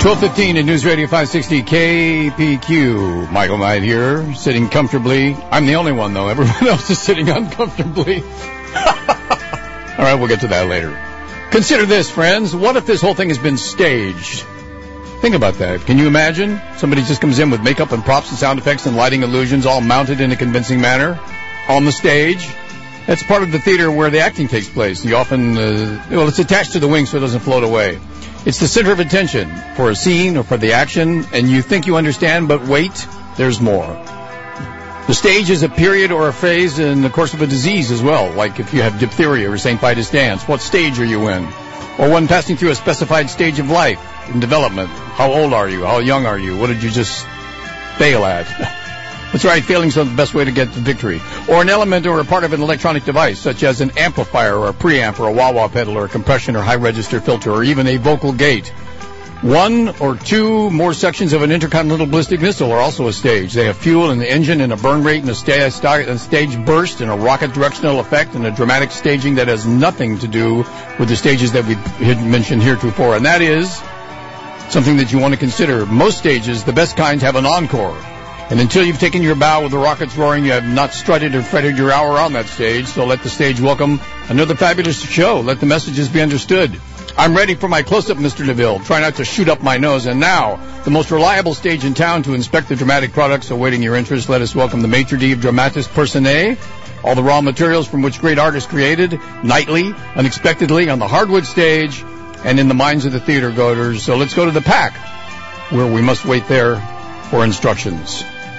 12:15 at News Radio 560 KPQ. Michael Knight here, sitting comfortably. I'm the only one, though. Everyone else is sitting uncomfortably. All right, we'll get to that later. Consider this, friends. What if this whole thing has been staged? Think about that. Can you imagine? Somebody just comes in with makeup and props and sound effects and lighting illusions all mounted in a convincing manner on the stage. That's part of the theater where the acting takes place. You often, it's attached to the wing so it doesn't float away. It's the center of attention for a scene or for the action, and you think you understand, but wait, there's more. The stage is a period or a phase in the course of a disease as well, like if you have diphtheria or St. Vitus dance. What stage are you in? Or when passing through a specified stage of life in development. How old are you? How young are you? What did you just fail at? That's right, failing's not the best way to get to victory. Or an element or a part of an electronic device, such as an amplifier or a preamp or a wah-wah pedal or a compression or high-register filter or even a vocal gate. One or two more sections of an intercontinental ballistic missile are also a stage. They have fuel in the engine and a burn rate and a stage burst and a rocket directional effect and a dramatic staging that has nothing to do with the stages that we mentioned heretofore. And that is something that you want to consider. Most stages, the best kinds, have an encore. And until you've taken your bow with the rockets roaring, you have not strutted or fretted your hour on that stage. So let the stage welcome another fabulous show. Let the messages be understood. I'm ready for my close-up, Mr. DeVille. Try not to shoot up my nose. And now, the most reliable stage in town to inspect the dramatic products awaiting your interest. Let us welcome the maitre d' of dramatis personae, all the raw materials from which great artists created, nightly, unexpectedly, on the hardwood stage, and in the minds of the theater goers. So let's go to the PAC, where we must wait there for instructions.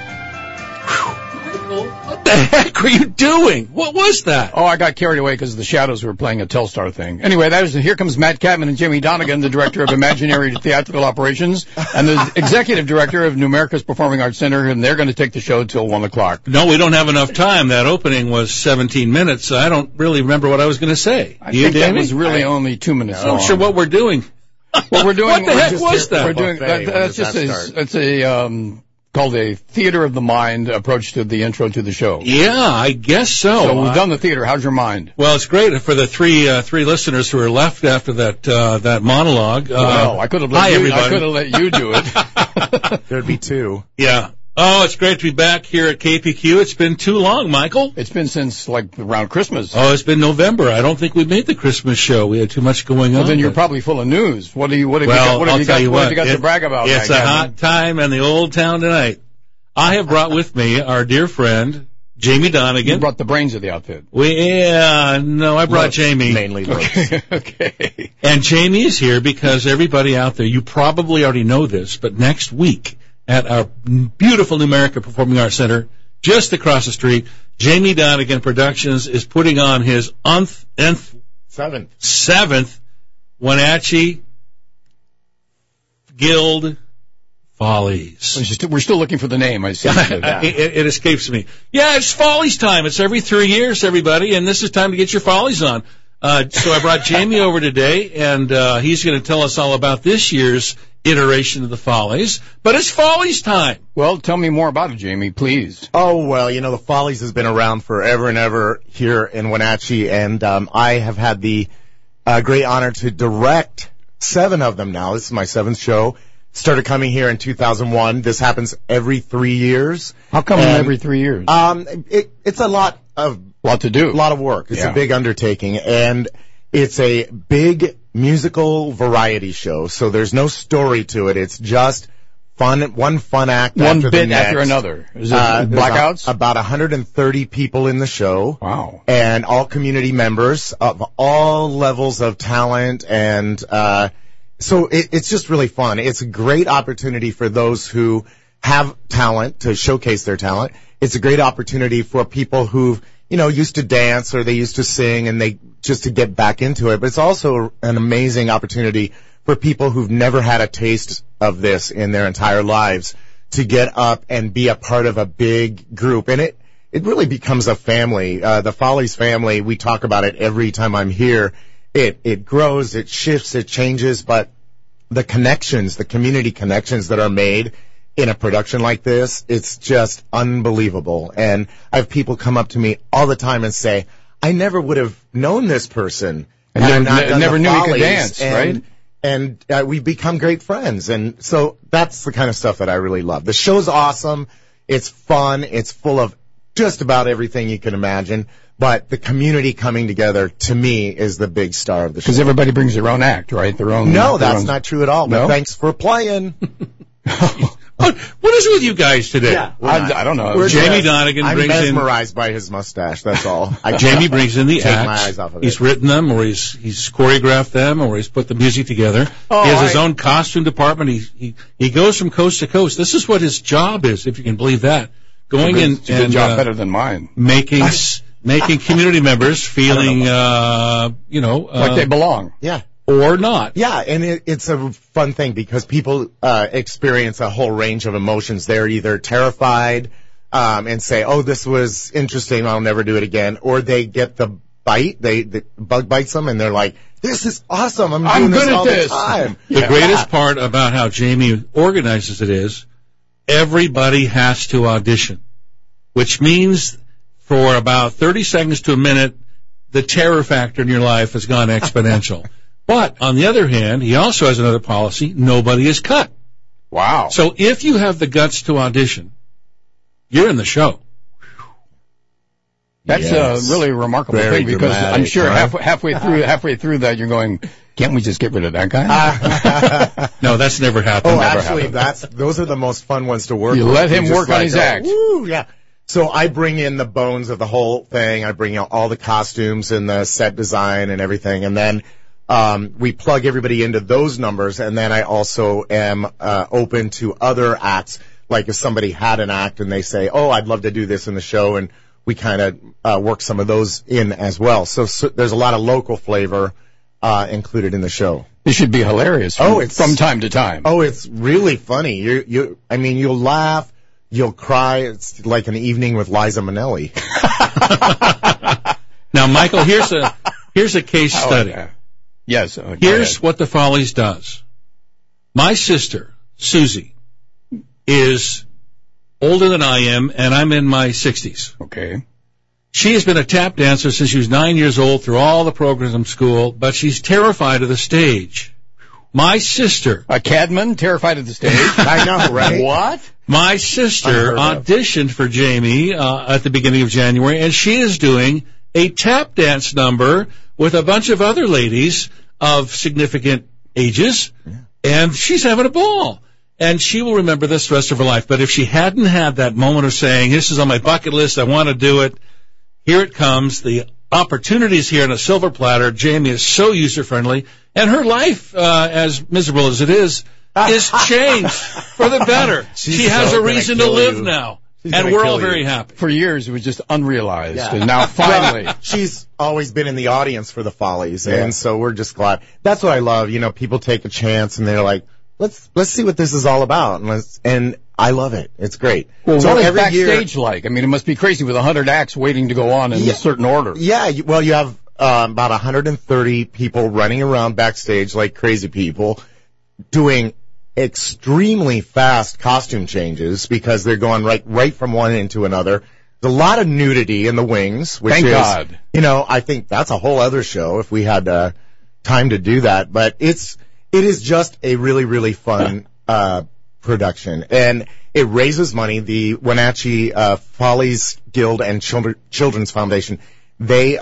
What the heck are you doing? What was that? Oh, I got carried away because the Shadows were playing a Telstar thing. Anyway, here comes Matt Catman and Jamie Donegan, the director of Imaginary Theatrical Operations, and the executive director of New America's Performing Arts Center, and they're going to take the show till 1 o'clock. No, we don't have enough time. That opening was 17 minutes. I don't really remember what I was going to say. I think that was really only 2 minutes long. I'm not sure what we're doing. What we're doing? What the heck was that? We're doing that's just called a theater of the mind approach to the intro to the show. Yeah, I guess so. So we've done the theater. How's your mind? Well, it's great for the three listeners who are left after that monologue. Well, I could have let you do it. There'd be two. Yeah. Oh, it's great to be back here at KPQ. It's been too long, Michael. It's been since, around Christmas. Oh, it's been November. I don't think we made the Christmas show. We had too much going on. Well, then you're probably full of news. What have you got to brag about? It's a hot time in the old town tonight. I have brought with me our dear friend, Jamie Donegan. You brought the brains of the outfit. I brought Jamie. Mainly looks. Okay. And Jamie is here because everybody out there, you probably already know this, but next week, at our beautiful New America Performing Arts Center, just across the street, Jamie Donegan Productions is putting on his seventh Wenatchee Guild Follies. We're still looking for the name, I see. It escapes me. Yeah, it's Follies time. It's every 3 years, everybody, and this is time to get your Follies on. So I brought Jamie over today, and he's going to tell us all about this year's iteration of the Follies, but it's Follies time. Well, tell me more about it, Jamie, please. Oh, well, the Follies has been around forever and ever here in Wenatchee, and I have had the great honor to direct 7 of them now. This is my 7th show. Started coming here in 2001. This happens every 3 years. How come every 3 years? It's a lot to do. A lot of work. It's a big undertaking, and it's a big musical variety show, so there's no story to it. It's just fun, one fun act after the next. After another. Is it blackouts? About 130 people in the show. Wow. And all community members of all levels of talent, and so it's just really fun. It's a great opportunity for those who have talent to showcase their talent. It's a great opportunity for people who've used to dance or they used to sing and they just to get back into it. But it's also an amazing opportunity for people who've never had a taste of this in their entire lives to get up and be a part of a big group. And it really becomes a family. The Follies family, we talk about it every time I'm here. It grows, it shifts, it changes, but the connections, the community connections that are made in a production like this, it's just unbelievable. And I have people come up to me all the time and say, I never would have known this person. And never knew he could dance, right? and we've become great friends. And so that's the kind of stuff that I really love. The show's awesome. It's fun. It's full of just about everything you can imagine. But the community coming together, to me, is the big star of the show. Because everybody brings their own act, right? No, that's not true at all. No? But thanks for playing. What is it with you guys today? Yeah, I don't know. Jamie Donegan I'm brings in. mesmerized by his mustache. That's all. Jamie brings in the take acts. my eyes off of He's it. written them, or he's choreographed them, or he's put the music together. He has his own costume department. He goes from coast to coast. This is what his job is, if you can believe that. Going in It's a good job, better than mine. making community members feeling, Like they belong. Yeah. or not. Yeah, and it's a fun thing because people experience a whole range of emotions. They're either terrified and say, "Oh, this was interesting. I'll never do it again," or they get the bite. The bug bites them, and they're like, "This is awesome. I'm doing good this at all this." the time." The greatest part about how Jamie organizes it is everybody has to audition, which means for about 30 seconds to a minute, the terror factor in your life has gone exponential. But on the other hand, he also has another policy: nobody is cut. Wow. So if you have the guts to audition, you're in the show. That's Yes. a really remarkable Very thing because dramatic, I'm sure huh? halfway through that you're going, can't we just get rid of that guy? No, that's never happened. Oh, Never actually, happened. those are the most fun ones to work You with. let him just work on his go, act. Woo, yeah. So I bring in the bones of the whole thing. I bring out all the costumes and the set design and everything, and then we plug everybody into those numbers. And then I also am open to other acts. Like if somebody had an act and they say, "Oh, I'd love to do this in the show," and we kind of work some of those in as well. So there's a lot of local flavor included in the show. This should be hilarious from time to time. Oh, it's really funny. You'll laugh, you'll cry. It's like an evening with Liza Minnelli. Now, Michael, here's a case study. Yes. Here's what the Follies does. My sister, Susie, is older than I am, and I'm in my 60s. Okay. She has been a tap dancer since she was 9 years old through all the programs in school, but she's terrified of the stage. My sister... A Cadman, terrified of the stage? I know, right? What? My sister Unheard of. auditioned for Jamie at the beginning of January, and she is doing a tap dance number with a bunch of other ladies of significant ages, and she's having a ball. And she will remember this the rest of her life. But if she hadn't had that moment of saying, "This is on my bucket list, I want to do it," here it comes. The opportunities here on a silver platter. Jamie is so user-friendly, and her life, as miserable as it is changed for the better. She has so a gonna reason to kill live you. now, She's and gonna we're kill all you. very happy. For years, it was just unrealized, Yeah. and now finally. She's always been in the audience for the Follies, and so we're just glad. That's what I love. People take a chance, and they're like, let's see what this is all about, and I love it. It's great. Well, so what is every backstage year, like? I mean, it must be crazy with 100 acts waiting to go on in a certain order. Yeah, you have about 130 people running around backstage like crazy people, doing extremely fast costume changes because they're going right from one into another. There's a lot of nudity in the wings, which Thank is, God. I think that's a whole other show if we had time to do that. But it is just a really, really fun production, and it raises money. The Wenatchee Follies Guild and Children's Foundation, they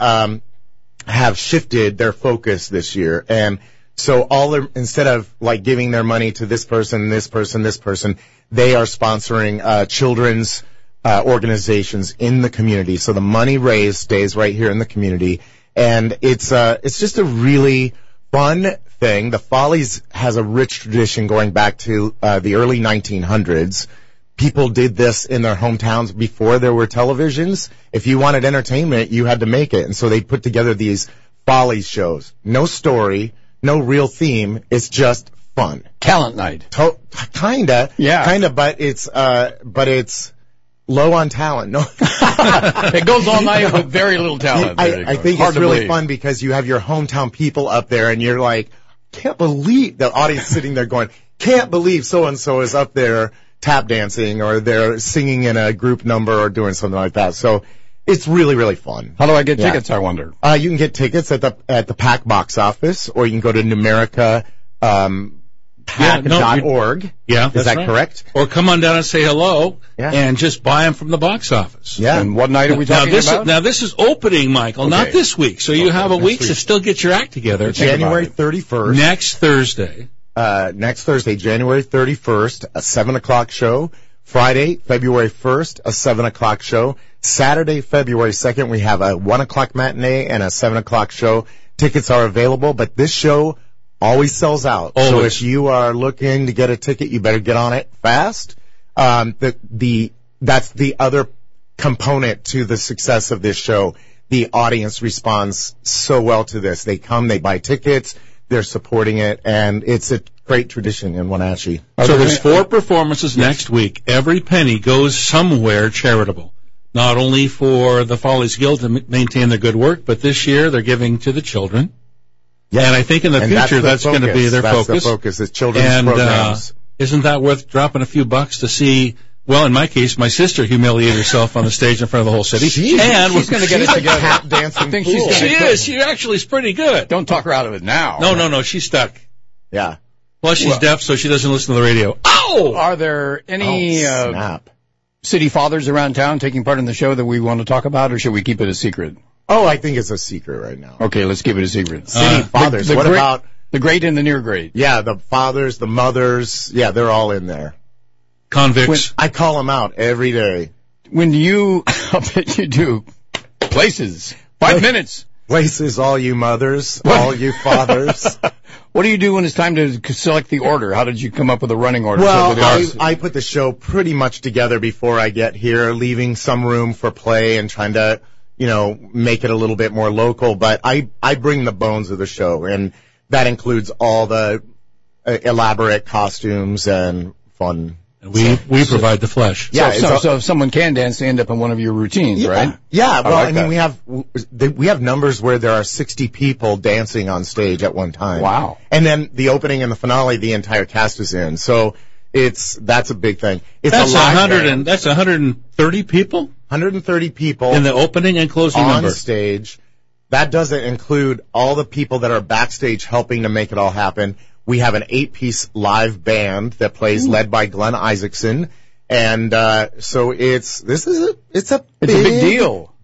have shifted their focus this year, and so instead of like giving their money to this person, this person, this person, they are sponsoring children's organizations in the community. So the money raised stays right here in the community, and it's just a really fun thing. The Follies has a rich tradition going back to the early 1900s. People did this in their hometowns before there were televisions. If you wanted entertainment, you had to make it. And so they put together these Follies shows. No story, no real theme. It's just fun. Talent night. Kinda. Yeah. Kinda, but it's low on talent. No. It goes all night with very little talent. There you I go. think Hard it's to really believe. fun because you have your hometown people up there, and you're like, can't believe the audience sitting there going, can't believe so-and-so is up there tap dancing, or they're singing in a group number or doing something like that. So it's really, really fun. How do I get tickets, I wonder? You can get tickets at the PAC box office, or you can go to Numerica pack.org. Yeah, is that right. correct? Or come on down and say hello, Yeah. and just buy them from the box office. Yeah. And what night are we talking about? Now this is opening, Michael, not Okay. this week. So you have a next week to week. still get your act together. January 31st. Next Thursday. Next Thursday, January 31st, a 7 o'clock show. Friday, February 1st, a 7 o'clock show. Saturday, February 2nd, we have a 1 o'clock matinee and a 7 o'clock show. Tickets are available, but this show always sells out. Always. So if you are looking to get a ticket, you better get on it fast. That's the other component to the success of this show. The audience responds so well to this. They come, they buy tickets, they're supporting it, and it's a great tradition in Wenatchee. So there's 4 performances next week. Every penny goes somewhere charitable. Not only for the Follies Guild to maintain their good work, but this year they're giving to the children. Yeah. And I think in the future that's going to be their That's focus. the focus. It's children's programs. Isn't that worth dropping a few bucks to see? Well, in my case, my sister humiliated herself on the stage in front of the whole city. She's going to get it together. Tap dancing I think fool. she's She gonna is. She actually is pretty good. Don't talk her out of it now. No. She's stuck. Yeah. Plus, she's deaf, so she doesn't listen to the radio. Ow! Are there any Snap. city fathers around town taking part in the show that we want to talk about, or should we keep it a secret? Oh, I think it's a secret right now. Okay, let's keep it a secret. City fathers. the What great, about? the great and the near great? Yeah, the fathers, the mothers. Yeah, they're all in there. Convicts. I call them out every day. When you, I'll bet you do, places, 5 minutes. Places, all you mothers, all you fathers. What do you do when it's time to select the order? How did you come up with a running order? Well, So I put the show pretty much together before I get here, leaving some room for play and trying to, make it a little bit more local. But I bring the bones of the show, and that includes all the elaborate costumes and fun. We provide the flesh. Yeah, so if someone can dance, they end up in one of your routines, right? Yeah, well, like I mean, that. we have numbers where there are 60 people dancing on stage at one time. Wow. And then the opening and the finale, the entire cast is in. So that's a big thing. It's That's a live band. That's 130 people 130 people in the opening and closing on number. stage. That doesn't include all the people that are backstage helping to make it all happen. We have an 8-piece live band that plays, led by Glenn Isaacson, and so it's a big deal.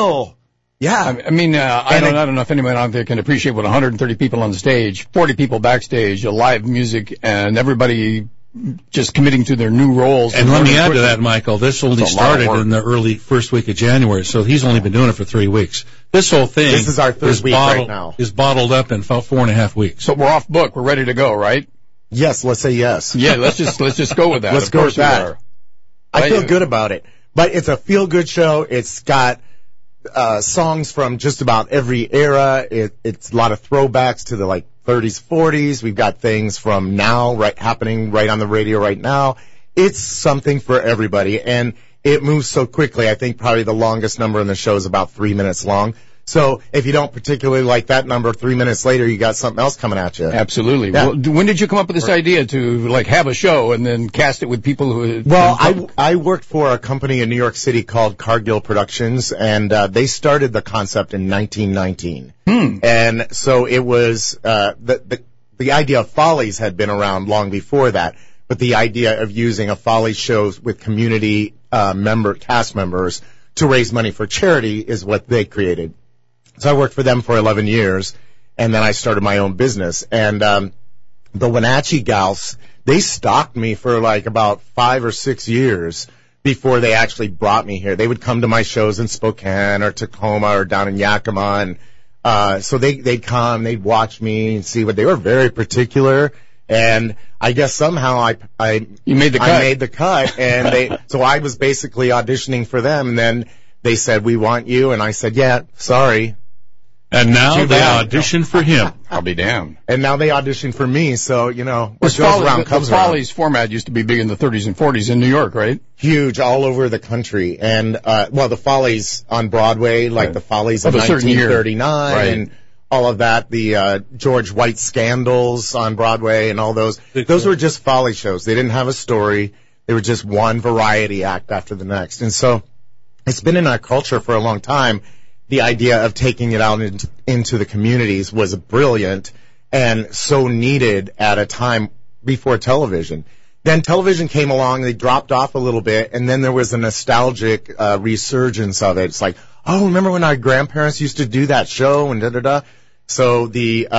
Yeah, I mean, I don't know if anyone out there can appreciate what 130 people on the stage, 40 people backstage, a live music, and everybody just committing to their new roles. And let me add to that, Michael, this only started in the early first week of January, so he's only been doing it for 3 weeks. This whole thing This is our third week right now. Is bottled up in 4.5 weeks. So we're off book. We're ready to go, right? Yes, let's say yes. Yeah, let's just go with that. Let's Of go course with that. we are. I feel good about it. But it's a feel-good show. It's got songs from just about every era. It's a lot of throwbacks to the 30s, 40s. We've got things from now happening right on the radio right now. It's something for everybody, and it moves so quickly. I think probably the longest number in the show is about 3 minutes long. So if you don't particularly like that number, 3 minutes later you got something else coming at you. Absolutely. Yeah. Well, when did you come up with this idea to have a show and then cast it with people who? Well, I worked for a company in New York City called Cargill Productions, and they started the concept in 1919. And so it was the idea of Follies had been around long before that, but the idea of using a Follies show with community cast members to raise money for charity is what they created. So I worked for them for 11 years, and then I started my own business. And the Wenatchee Gals, they stalked me for about 5 or 6 years before they actually brought me here. They would come to my shows in Spokane or Tacoma or down in Yakima, and so they'd come, they'd watch me and see what they were very particular. And I guess somehow You made the cut. I made the cut, and so I was basically auditioning for them, and then they said, "We want you," and I said, "Yeah, sorry." And now Too they bad. audition for him. I'll be damned. And now they audition for me, so, what This goes around comes the around. Follies format used to be big in the 30s and 40s in New York, right? Huge all over the country. And, the Follies on Broadway, the Follies of Of a certain year. 1939 Right. and all of that, the George White Scandals on Broadway and all those. Those were just Follies shows. They didn't have a story. They were just one variety act after the next. And so it's been in our culture for a long time. The idea of taking it out into the communities was brilliant. and so needed at a time before television. Then television came along, they dropped off a little bit, and then there was a nostalgic resurgence of it. It's like, oh, remember when our grandparents used to do that show and da-da-da? So the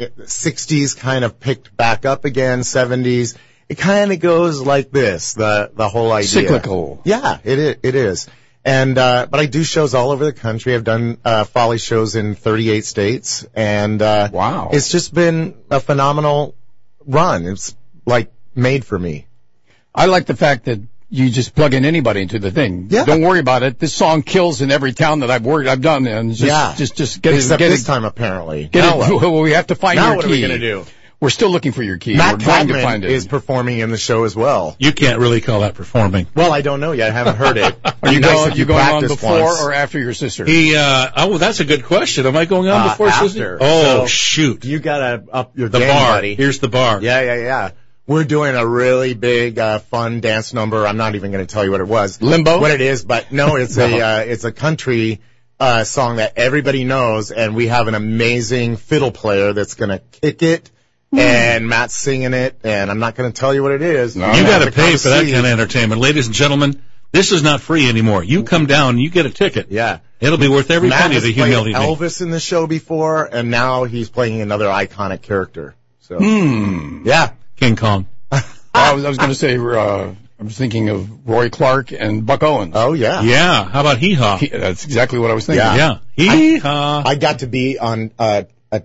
60s kind of picked back up again, 70s. It kind of goes like this, the whole idea. Cyclical. Yeah, it is. And but I do shows all over the country. I've done Folly shows in 38 states, and wow, it's just been a phenomenal run. It's like made for me. I like the fact that you just plug in anybody into the thing. Yeah. Don't worry about it. This song kills in every town that I've done, and just get Except it. This time, apparently. Well, we have to find now your what key. are we going to do? We're still looking for your key. Matt We're trying to Cadman find it. is performing in the show as well. You can't really call that performing. Well, I don't know yet. I haven't heard it. Are you Nice going? if You going on practiced before once. or after your sister? Oh, that's a good question. Am I going on before after. Susie? Oh, So, shoot. You gotta up your The game, bar. buddy. Here's the bar. Yeah. We're doing a really big, fun dance number. I'm not even going to tell you what it was. Limbo? What it is, but no, it's it's a country, song that everybody knows, and we have an amazing fiddle player that's going to kick it, and Matt's singing it, and I'm not going to tell you what it is. No. You You got have to pay come for that see. kind of entertainment. Ladies and gentlemen, this is not free anymore. You come down and you get a ticket. Yeah. It'll be worth every Matt penny of has the played humility. Elvis in the show before, and now he's playing another iconic character. So, yeah. King Kong. I was going to say, I was thinking of Roy Clark and Buck Owens. Oh, yeah. Yeah. How about Hee Haw? That's exactly what I was thinking. Yeah. Yeah. Hee Haw. I got to be on a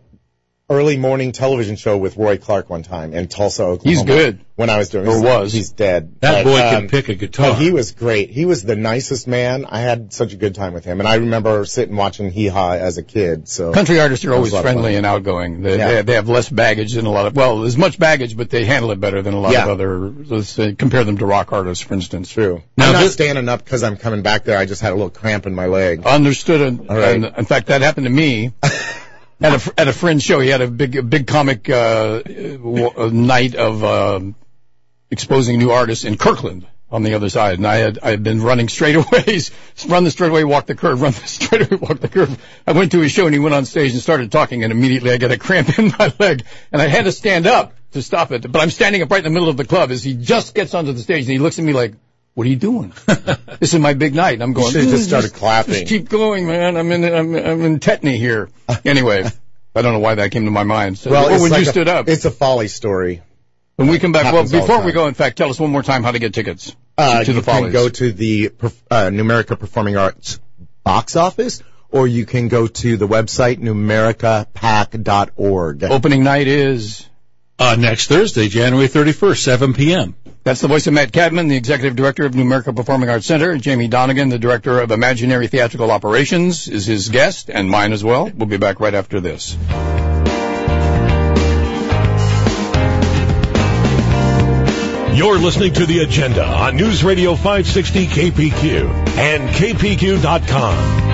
early morning television show with Roy Clark one time in Tulsa, Oklahoma. He's good. When I was doing Or was. He's dead. That But, boy can pick a guitar. But he was great. He was the nicest man. I had such a good time with him. And I remember sitting watching Hee Haw as a kid. So Country artists are always a lot of friendly fun. and outgoing. Yeah. They have less baggage than a lot of, well, as much baggage, but they handle it better than a lot Yeah. of other, let's say, compare them to rock artists, for instance. True. Now I'm not this- standing up because I'm coming back there. I just had a little cramp in my leg. Understood. And, All right. and in fact, that happened to me. At a friend's show, he had a big comic night of exposing new artists in Kirkland on the other side, and I had been running straightaways, run the straightaway, walk the curve, run the straightaway, walk the curve. I went to his show and he went on stage and started talking, and immediately I got a cramp in my leg, and I had to stand up to stop it. But I'm standing up right in the middle of the club as he just gets onto the stage, and he looks at me like, "What are you doing? This is my big night." And I'm going, should have just started clapping. Just keep going, man. I'm in tetany here. Anyway, I don't know why that came to my mind. So, Well, it's when like you stood up. It's a Folly story. When we come back, well, happens all the before we time. go, in fact, tell us one more time how to get tickets to You the can Follies. go to the Numerica Performing Arts box office, or you can go to the website numericapac.org. Opening night is... Next Thursday, January 31st, 7 p.m. That's the voice of Matt Cadman, the executive director of Numerica Performing Arts Center. And Jamie Donegan, the director of Imaginary Theatrical Operations, is his guest, and mine as well. We'll be back right after this. You're listening to The Agenda on News Radio 560 KPQ and KPQ.com.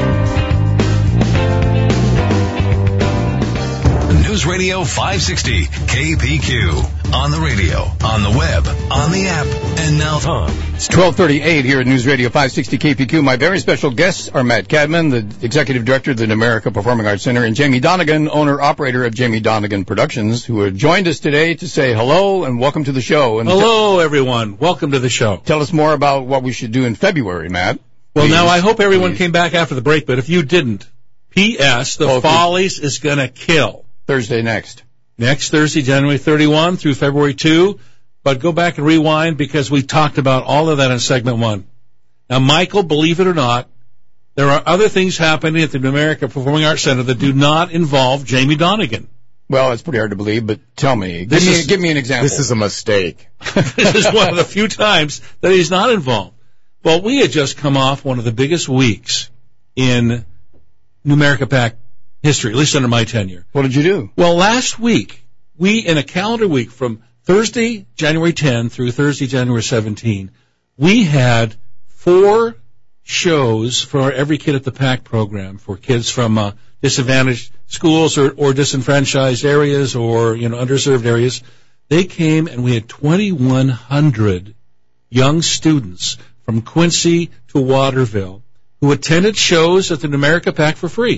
News Radio 560 KPQ. On the radio, on the web, on the app, and now Tom. It's 12:38 here at News Radio 560 KPQ. My very special guests are Matt Cadman, the executive director of the Numerica Performing Arts Center, and Jamie Donegan, owner-operator of Jamie Donegan Productions, who have joined us today to say hello and welcome to the show. And Hello, everyone. Welcome to the show. tell us more about what we should do in February, Matt. Well, Please. now I hope everyone Please. came back after the break, but if you didn't, P.S. The Oh, if you- Follies is going to kill. Thursday next. Next Thursday, January 31 through February 2. But go back and rewind because we talked about all of that in segment 1. Now, Michael, believe it or not, there are other things happening at the Numerica Performing Arts Center that do not involve Jamie Donegan. Well, it's pretty hard to believe, but tell me. This Give me an example. This is a mistake. This is one of the few times that he's not involved. Well, we had just come off one of the biggest weeks in Numerica PAC history, at least under my tenure. What did you do? Well, last week, we, in a calendar week from Thursday, January 10 through Thursday, January 17, we had 4 shows for our Every Kid at the PAC program for kids from disadvantaged schools or disenfranchised areas or, underserved areas. They came and we had 2,100 young students from Quincy to Waterville who attended shows at the Numerica PAC for free.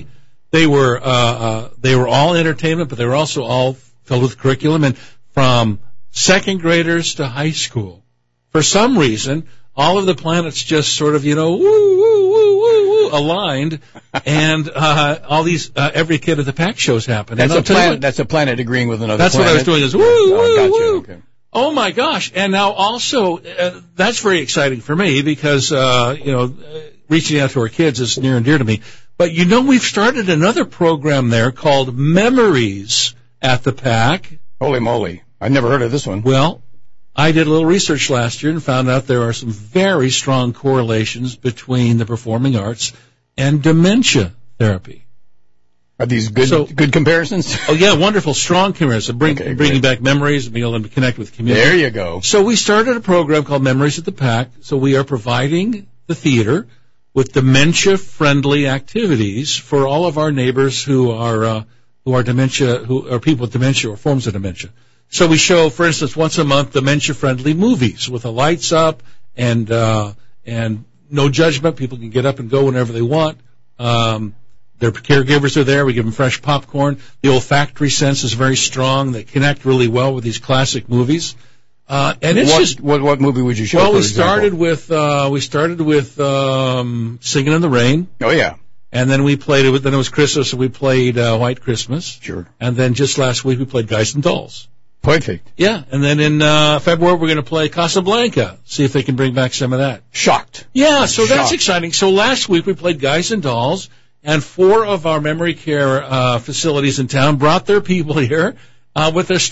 They were all entertainment, but they were also all filled with curriculum, and from second graders to high school. For some reason, all of the planets just sort of, aligned, and all these every Kid at the Pack shows happened. That's a planet agreeing with another planet. That's what I was doing is woo. Okay. Oh my gosh. And now also, that's very exciting for me because, reaching out to our kids is near and dear to me. But we've started another program there called Memories at the Pack. Holy moly. I've never heard of this one. Well, I did a little research last year and found out there are some very strong correlations between the performing arts and dementia therapy. Are these good comparisons? Oh, yeah, wonderful, strong comparison, bringing back memories and being able to connect with community. There you go. So we started a program called Memories at the Pack. So we are providing the theater with dementia-friendly activities for all of our neighbors who are dementia, who are people with dementia or forms of dementia. So we show, for instance, once a month, dementia-friendly movies with the lights up and no judgment. People can get up and go whenever they want. Their caregivers are there. We give them fresh popcorn. The olfactory sense is very strong. They connect really well with these classic movies. And it's what movie would you show? Well, we started with Singing in the Rain. Oh yeah. And then we played it. Then it was Christmas, so we played White Christmas. Sure. And then just last week we played Guys and Dolls. Perfect. Yeah, and then in February we're going to play Casablanca. See if they can bring back some of that. Shocked. Yeah, so that's exciting. So last week we played Guys and Dolls, and 4 of our memory care facilities in town brought their people here with their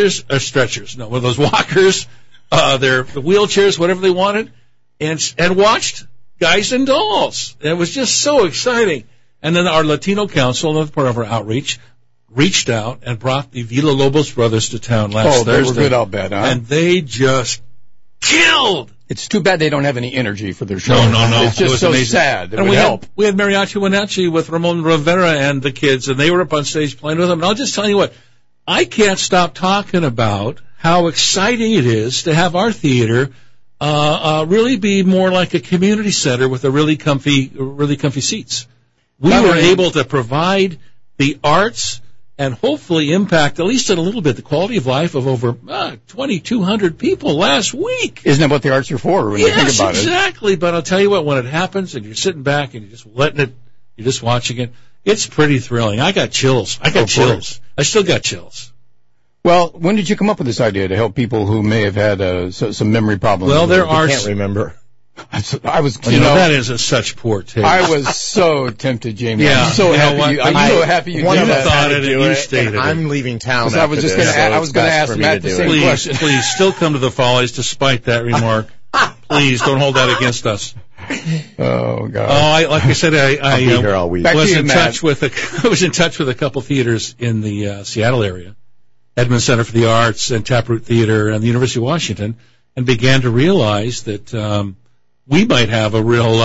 with those walkers, their wheelchairs, whatever they wanted, and watched Guys and Dolls. It was just so exciting. And then our Latino Council, another part of our outreach, reached out and brought the Villalobos brothers to town last Thursday. Oh, they were good, I'll bet, huh? And they just killed. It's too bad they don't have any energy for their show. No. It's just so amazing. sad. And we had Mariachi Wenatchee with Ramon Rivera and the kids, and they were up on stage playing with them. And I'll just tell you what, I can't stop talking about how exciting it is to have our theater really be more like a community center with really comfy seats. We were able to provide the arts and hopefully impact, at least a little bit, the quality of life of over 2,200 people last week. Isn't that what the arts are for when you think about it? Yes, exactly. But I'll tell you what, when it happens and you're sitting back and you're just you're just watching it, it's pretty thrilling. I got chills. I still got chills. Well, when did you come up with this idea to help people who may have had some memory problems? Well, I can't remember. I was, that is such poor taste. I was so tempted, Jamie. Yeah, I'm so happy. I'm so happy you did that. Thought it and you stated it. I'm leaving town. I was just going to. I was going to ask Matt the same question. Please, still come to the Follies despite that remark. Please don't hold that against us. Oh God. Like I said, I I'll be here all week. was in touch with a couple theaters in the Seattle area, Edmund Center for the Arts and Taproot Theater and the University of Washington, and began to realize that we might have a real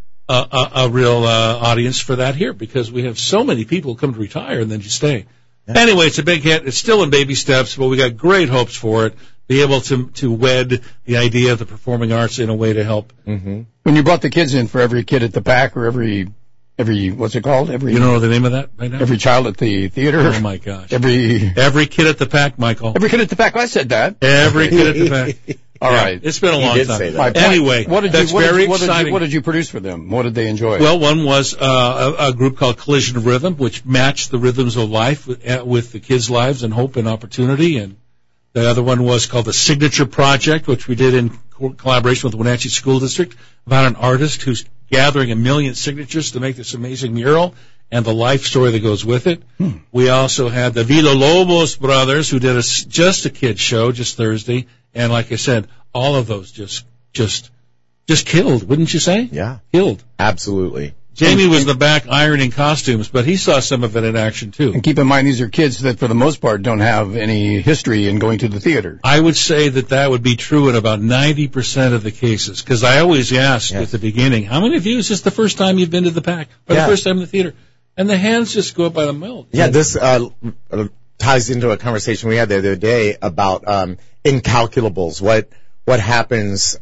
audience for that here because we have so many people come to retire and then just stay. Yeah. Anyway, it's a big hit. It's still in baby steps, but we got great hopes for it. Be able to wed the idea of the performing arts in a way to help. Mm-hmm. When you brought the kids in for every kid at the Pack or every what's it called? You don't know the name of that right now? Every child at the theater. Oh my gosh! Every kid at the Pack, Michael. Every kid at the Pack. I said that. Every kid at the Pack. All right. It's been a long time. Say that. Anyway, very exciting. What did you produce for them? What did they enjoy? Well, one was a group called Collision of Rhythm, which matched the rhythms of life with the kids' lives and hope and opportunity. And the other one was called the Signature Project, which we did in collaboration with the Wenatchee School District, about an artist who's gathering 1 million signatures to make this amazing mural and the life story that goes with it. We also had the Villalobos brothers who did just a kids show just Thursday. And like I said, all of those just killed, wouldn't you say? Yeah. Killed. Absolutely. Jamie was in the back ironing costumes, but he saw some of it in action too. And keep in mind, these are kids that for the most part don't have any history in going to the theater. I would say that would be true in about 90% of the cases, because I always ask at the beginning, how many of you is this the first time you've been to the Pack or the first time in the theater? And the hands just go up by the milk. Yeah, this ties into a conversation we had the other day about incalculables. What happens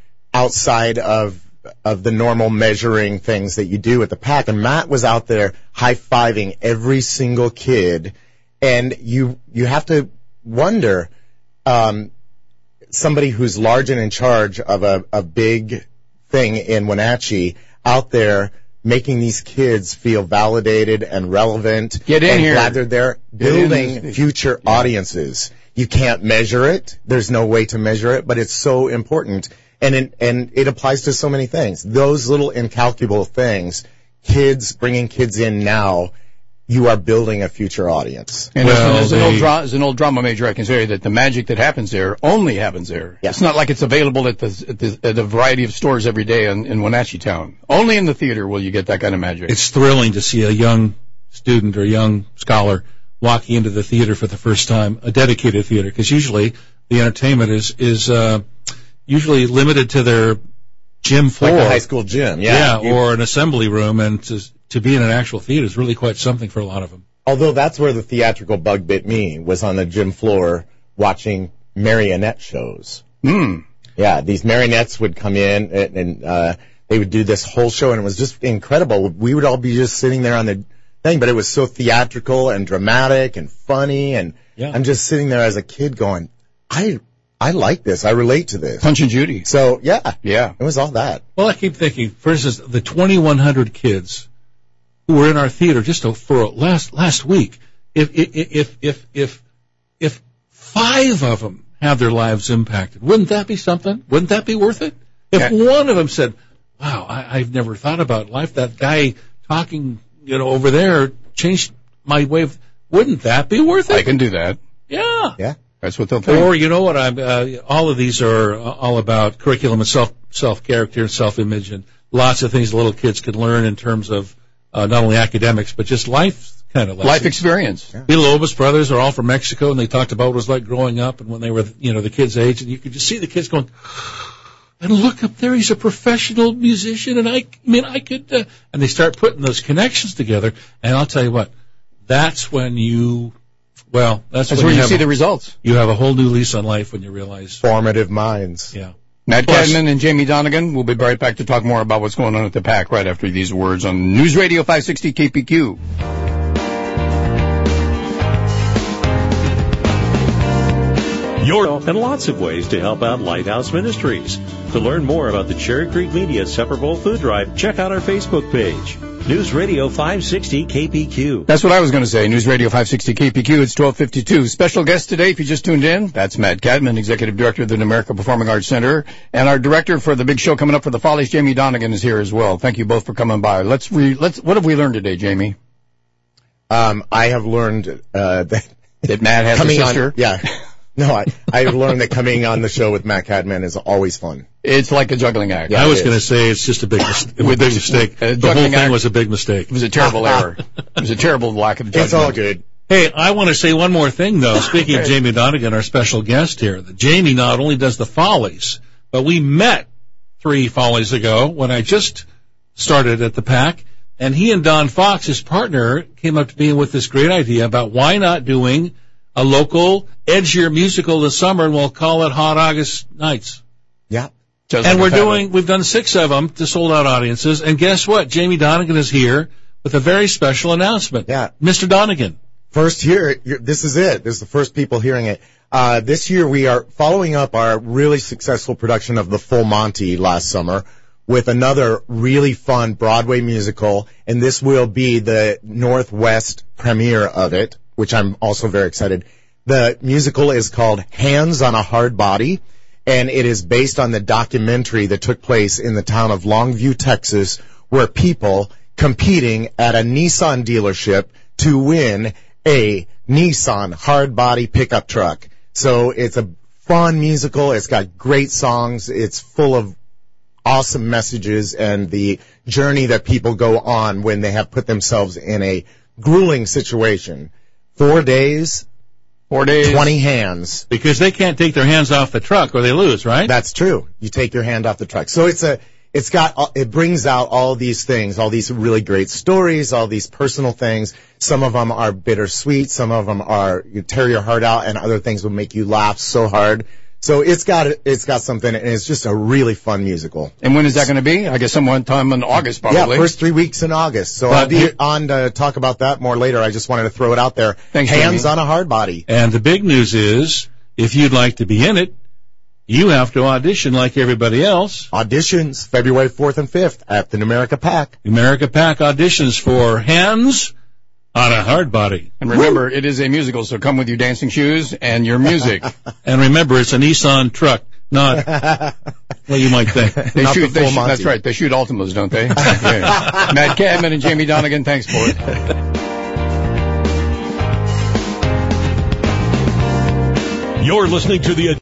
outside of the normal measuring things that you do at the Pack. And Matt was out there high-fiving every single kid. And you have to wonder, somebody who's large and in charge of a big thing in Wenatchee out there making these kids feel validated and relevant. Get in and here. glad they're there building future audiences. You can't measure it. There's no way to measure it, but it's so important. And it applies to so many things. Those little incalculable things, bringing kids in now, you are building a future audience. And as an old drama major, I can say that the magic that happens there only happens there. Yeah. It's not like it's available at a variety of stores every day in Wenatchee Town. Only in the theater will you get that kind of magic. It's thrilling to see a young student or young scholar walking into the theater for the first time, a dedicated theater, because usually the entertainment is usually limited to their gym floor. Like the high school gym, or an assembly room, and to be in an actual theater is really quite something for a lot of them. Although that's where the theatrical bug bit me, was on the gym floor watching marionette shows. Yeah, these marionettes would come in and they would do this whole show, and it was just incredible. We would all be just sitting there on the thing, but it was so theatrical and dramatic and funny, and I'm just sitting there as a kid going, I like this. I relate to this. Punch and Judy. So, yeah. Yeah. It was all that. Well, I keep thinking, for instance, the 2,100 kids who were in our theater just for last week, if 5 of them have their lives impacted, wouldn't that be something? Wouldn't that be worth it? If one of them said, wow, I've never thought about life, that guy talking, over there changed my way of, wouldn't that be worth it? I can do that. Yeah. Yeah. That's what they'll think. Or, you know what, all of these are all about curriculum and self-character and self-image and lots of things little kids can learn in terms of not only academics, but just life kind of lessons. Life experience. Yeah. The Lobos brothers are all from Mexico, and they talked about what it was like growing up and when they were, the kids' age, and you could just see the kids going, and look up there, he's a professional musician, and I could, and they start putting those connections together, and I'll tell you what, that's when that's where you see the results. You have a whole new lease on life when you realize. Formative minds. Yeah. Matt Cadman and Jamie Donegan will be right back to talk more about what's going on at the PAC right after these words on News Radio 560 KPQ. And lots of ways to help out Lighthouse Ministries. To learn more about the Cherry Creek Media Supper Bowl Food Drive, check out our Facebook page. News Radio 560 KPQ. That's what I was going to say. News Radio 560 KPQ. It's 12:52. Special guest today, if you just tuned in, that's Matt Cadman, Executive Director of the America Performing Arts Center, and our director for the big show coming up for the Follies, Jamie Donegan, is here as well. Thank you both for coming by. What have we learned today, Jamie? I have learned that Matt has a sister. No, I've learned that coming on the show with Matt Cadman is always fun. It's like a juggling act. Yeah, I was going to say it's just a big mistake. The whole thing was a big mistake. It was a terrible error. It was a terrible lack of judgment. It's all good. Hey, I want to say one more thing, though. Speaking of Jamie Donegan, our special guest here, that Jamie not only does the Follies, but we met 3 Follies ago when I just started at the PAC, and he and Don Fox, his partner, came up to me with this great idea about why not doing a local, edgier musical this summer, and we'll call it Hot August Nights. Yeah. And we've done 6 of them to sold-out audiences, and guess what? Jamie Donegan is here with a very special announcement. Yeah. Mr. Donegan. First here, this is it. This is the first people hearing it. This year we are following up our really successful production of The Full Monty last summer with another really fun Broadway musical, and this will be the Northwest premiere of it, which I'm also very excited. The musical is called Hands on a Hard Body, and it is based on the documentary that took place in the town of Longview, Texas, where people competing at a Nissan dealership to win a Nissan hard body pickup truck. So it's a fun musical. It's got great songs. It's full of awesome messages and the journey that people go on when they have put themselves in a grueling situation. 4 days, 20 hands. Because they can't take their hands off the truck or they lose, right? That's true. You take your hand off the truck. So it brings out all these things, all these really great stories, all these personal things. Some of them are bittersweet. Some of them are, you tear your heart out, and other things will make you laugh so hard. So it's got something, and it's just a really fun musical. And when is that going to be? I guess sometime in August, probably. Yeah, first 3 weeks in August. So I'll be on to talk about that more later. I just wanted to throw it out there. Thanks, Hands Jamie. on a hard body. And the big news is, if you'd like to be in it, you have to audition like everybody else. Auditions February 4th and 5th at the Numerica PAC. Numerica PAC auditions for Hands on a Hard Body. And remember, it is a musical, so come with your dancing shoes and your music. And remember, it's a Nissan truck, not what you might think. Not the full Monty. That's right. They shoot Altimas, don't they? Yeah. Matt Cadman and Jamie Donegan, thanks for it. You're listening to the